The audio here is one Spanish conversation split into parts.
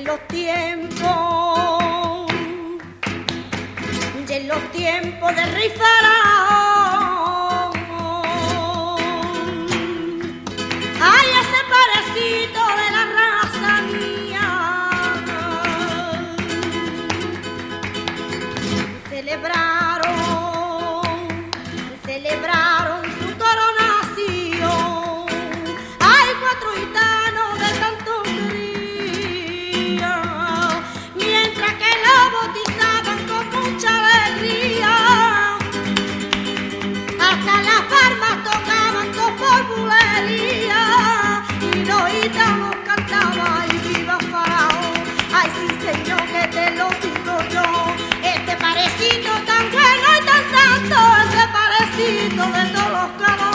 en los tiempos de Rey Faraón. Ay, ese parecito de la raza mía, celebraron su coronación. Hay 4 gitanos de tanto quería, mientras que lo bautizaban con mucha alegría. Hasta las palmas tocaban dos por bulería, y los gitanos cantaban y viva Faraón. Ay, sí, señor, que te lo digo yo, este parecito tan bueno y tan santo, ese parecito de todos los caballos.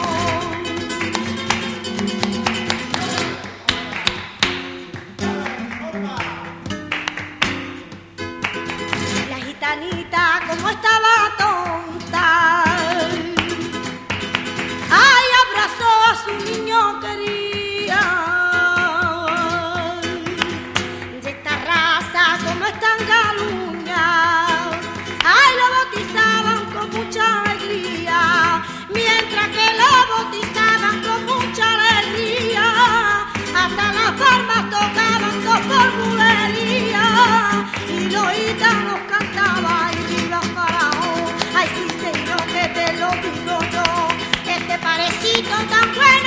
La gitanita como estaba tonta, ay, abrazó a su niño querida. De esta raza como es tan galuña, ay, lo bautizaban con mucha alegría, mientras que lo bautizaban con mucha alegría. Hasta las palmas tocaban dos por bulería, y los gitanos cantaban y viva Faraón. Ay, sí, señor, que te lo digo yo, este parecito tan bueno